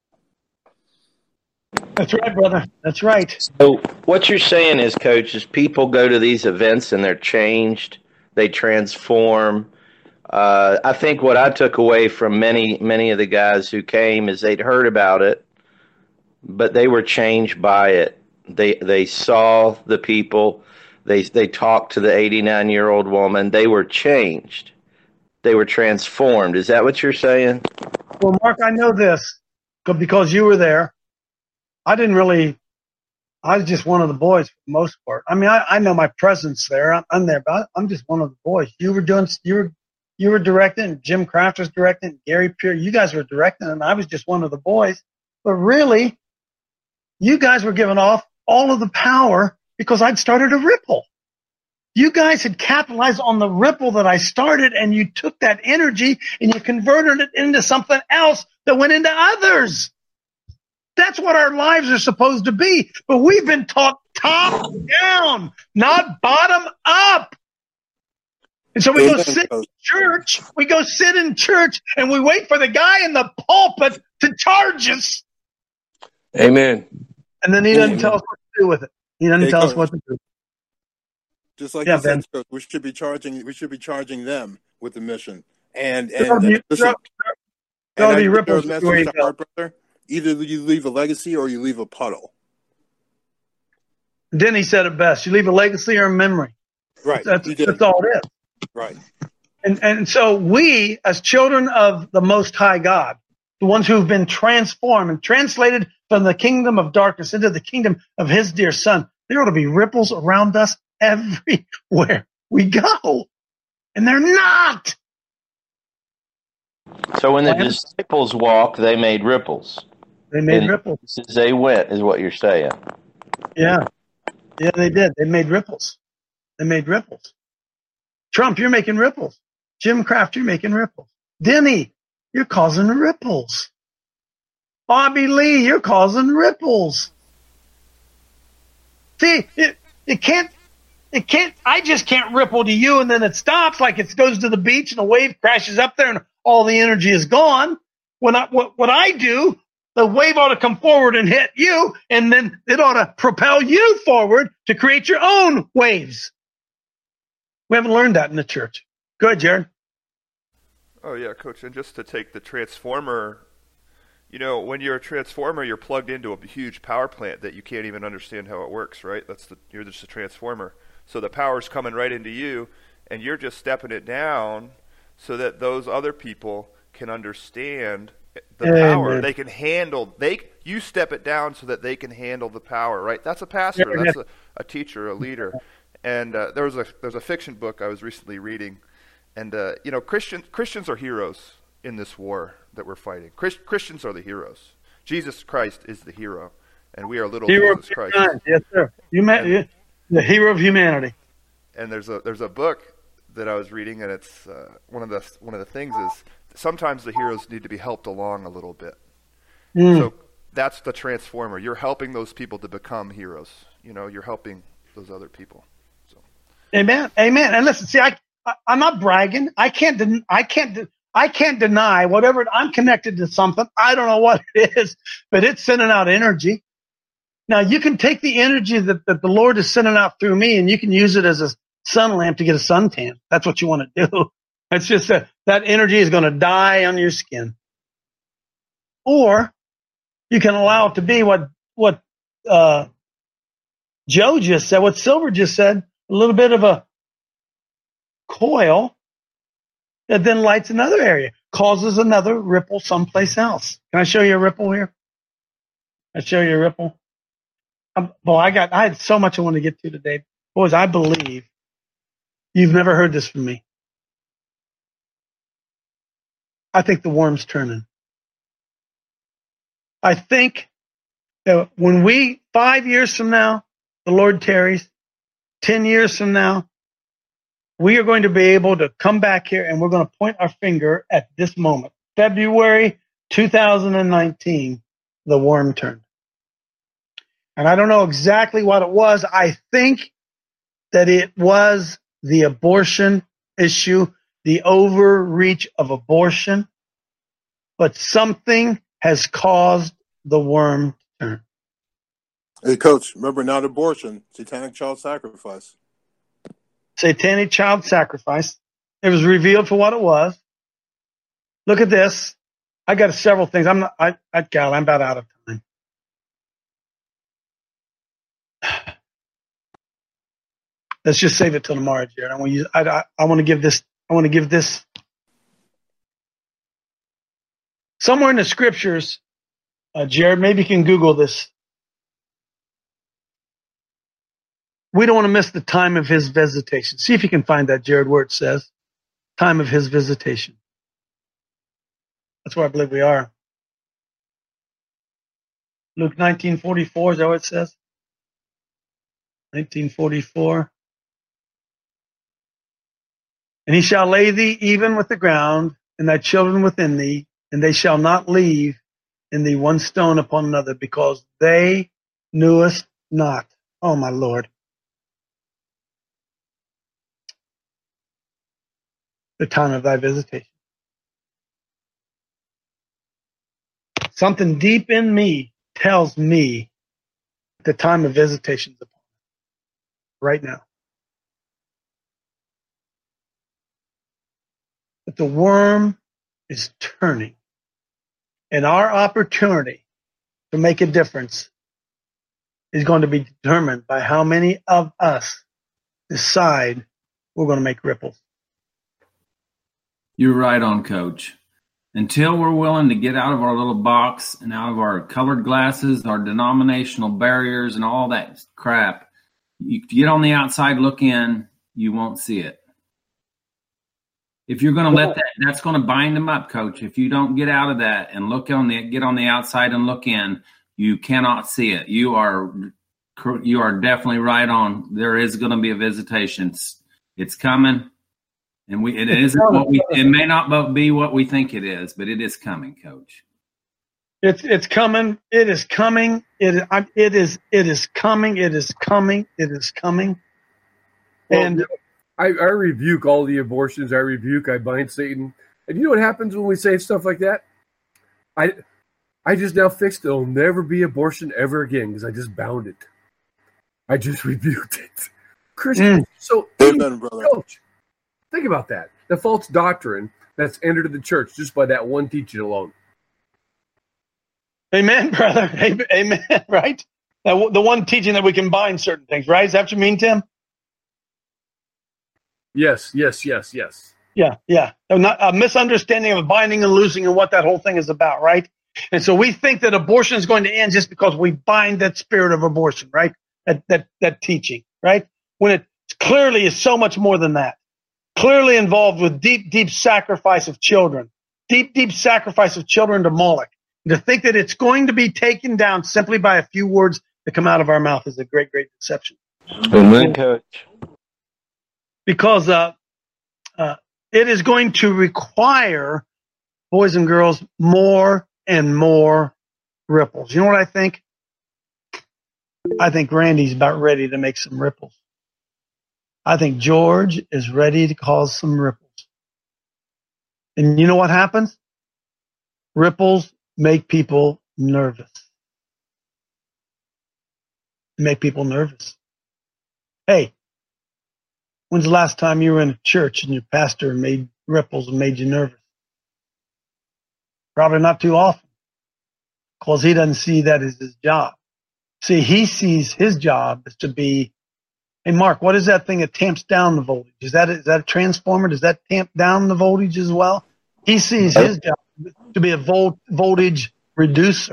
Speaker 6: That's right, brother. That's right.
Speaker 5: So what you're saying is, Coach, is people go to these events and they're changed, they transform. I think what I took away from many of the guys who came is they'd heard about it, but they were changed by it. They saw the people. They talked to the 89-year-old woman. They were changed. They were transformed. Is that what you're saying?
Speaker 6: Well, Mark, I know this because you were there. I was just one of the boys for the most part. I mean, I know my presence there. I'm there, but I'm just one of the boys. You were directing, Jim Kraft was directing, Gary Peer, you guys were directing, and I was just one of the boys. But really, you guys were giving off all of the power because I'd started a ripple. You guys had capitalized on the ripple that I started, and you took that energy and you converted it into something else that went into others. That's what our lives are supposed to be. But we've been taught top down, not bottom up. And so we go sit in church. We go sit in church and we wait for the guy in the pulpit to charge us.
Speaker 12: Amen.
Speaker 6: And then he doesn't tell us what to do with it. He doesn't tell us what to do.
Speaker 8: Just like you said, Coach, we should be charging them with the mission. And listen, brother, either you leave a legacy or you leave a puddle.
Speaker 6: Denny said it best. You leave a legacy or a memory.
Speaker 8: Right.
Speaker 6: That's all it is.
Speaker 8: Right.
Speaker 6: And so we, as children of the Most High God, the ones who've been transformed and translated from the kingdom of darkness into the kingdom of his dear son, there ought to be ripples around us everywhere we go. And they're not.
Speaker 5: So when the disciples walked, they made ripples.
Speaker 6: They made ripples.
Speaker 5: As they went, is what you're saying.
Speaker 6: Yeah. Yeah, they did. They made ripples. They made ripples. Trump, you're making ripples. Jim Kraft, you're making ripples. Denny, you're causing ripples. Bobby Lee, you're causing ripples. See, it can't, I just can't ripple to you and then it stops like it goes to the beach and a wave crashes up there and all the energy is gone. What I do, the wave ought to come forward and hit you, and then it ought to propel you forward to create your own waves. We haven't learned that in the church. Go ahead, Jared.
Speaker 3: Oh, yeah, Coach. And just to take the transformer, when you're a transformer, you're plugged into a huge power plant that you can't even understand how it works, right? You're just a transformer. So the power's coming right into you, and you're just stepping it down so that those other people can understand the power. They can handle. You step it down so that they can handle the power, right? That's a pastor. That's a teacher, a leader. And there's a fiction book I was recently reading, and Christians are heroes in this war that we're fighting. Christians are the heroes. Jesus Christ is the hero, and we are little Jesus Christ.
Speaker 6: Yes, sir. The hero of humanity.
Speaker 3: And there's a book that I was reading, and it's one of the things is sometimes the heroes need to be helped along a little bit. So that's the transformer. You're helping those people to become heroes. You're helping those other people. So.
Speaker 6: Amen. And listen, see, I'm not bragging. I can't deny whatever. I'm connected to something. I don't know what it is, but it's sending out energy. Now you can take the energy that the Lord is sending out through me, and you can use it as a sun lamp to get a suntan. That's what you want to do. It's just that energy is going to die on your skin. Or you can allow it to be what Joe just said, what Silver just said, a little bit of a coil that then lights another area, causes another ripple someplace else. Can I show you a ripple here? I show you a ripple. I had so much I want to get to today. Boys, I believe you've never heard this from me. I think the worm's turning. I think that when 5 years from now, the Lord tarries, 10 years from now, we are going to be able to come back here and we're going to point our finger at this moment. February 2019, the worm turned. And I don't know exactly what it was. I think that it was the abortion issue, the overreach of abortion, but something has caused the worm to turn.
Speaker 8: Hey, Coach, remember, not abortion, satanic child sacrifice.
Speaker 6: Satanic child sacrifice. It was revealed for what it was. Look at this. I got several things. I'm about out of time. Let's just save it till tomorrow, Jared. I want to give this. Somewhere in the scriptures, Jared, maybe you can Google this. We don't want to miss the time of his visitation. See if you can find that, Jared, where it says time of his visitation. That's where I believe we are. Luke 19:44, is that what it says? 19:44. And he shall lay thee even with the ground, and thy children within thee, and they shall not leave in thee one stone upon another, because they knewest not. Oh, my Lord. The time of thy visitation. Something deep in me tells me the time of visitation is upon us right now. But the worm is turning. And our opportunity to make a difference is going to be determined by how many of us decide we're going to make ripples.
Speaker 11: You're right on, Coach. Until we're willing to get out of our little box and out of our colored glasses, our denominational barriers and all that crap, you get on the outside, look in, you won't see it. If you're going to let that's going to bind them up, Coach. If you don't get out of that and get on the outside and look in, you cannot see it. You are definitely right on. There is going to be a visitation. It's coming, and it may not be what we think it is, but it is coming, Coach.
Speaker 6: It's coming. It is coming. It is coming. It is coming. It is coming. And
Speaker 2: I rebuke all the abortions. I bind Satan. And you know what happens when we say stuff like that? I just now fixed it. It'll never be abortion ever again because I just bound it. I just rebuked it. Christian, so
Speaker 8: Amen, brother.
Speaker 2: Coach, think about that. The false doctrine that's entered the church just by that one teaching alone.
Speaker 6: Amen, brother. Amen, right? The one teaching that we can bind certain things, right? Is that what you mean, Tim?
Speaker 2: Yes.
Speaker 6: Yeah. A misunderstanding of binding and loosing and what that whole thing is about, right? And so we think that abortion is going to end just because we bind that spirit of abortion, right? That teaching, right? When it clearly is so much more than that. Clearly involved with deep sacrifice of children. Deep sacrifice of children to Moloch. And to think that it's going to be taken down simply by a few words that come out of our mouth is a great deception.
Speaker 5: Amen, Coach.
Speaker 6: Because it is going to require, boys and girls, more and more ripples. You know what I think? I think Randy's about ready to make some ripples. I think George is ready to cause some ripples. And you know what happens? Ripples make people nervous. Make people nervous. Hey, when's the last time you were in a church and your pastor made ripples and made you nervous? Probably not too often, because he doesn't see that as his job. See, he sees his job is to be, hey, Mark, what is that thing that tamps down the voltage? Is that a transformer? Does that tamp down the voltage as well? He sees his job to be a voltage reducer.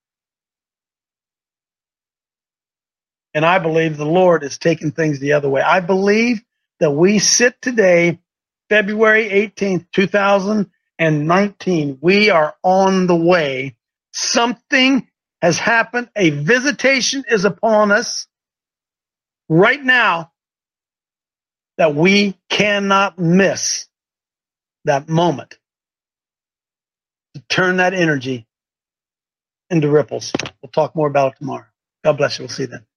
Speaker 6: And I believe the Lord is taking things the other way. I believe that we sit today, February 18th, 2019. We are on the way. Something has happened. A visitation is upon us right now that we cannot miss that moment to turn that energy into ripples. We'll talk more about it tomorrow. God bless you. We'll see you then.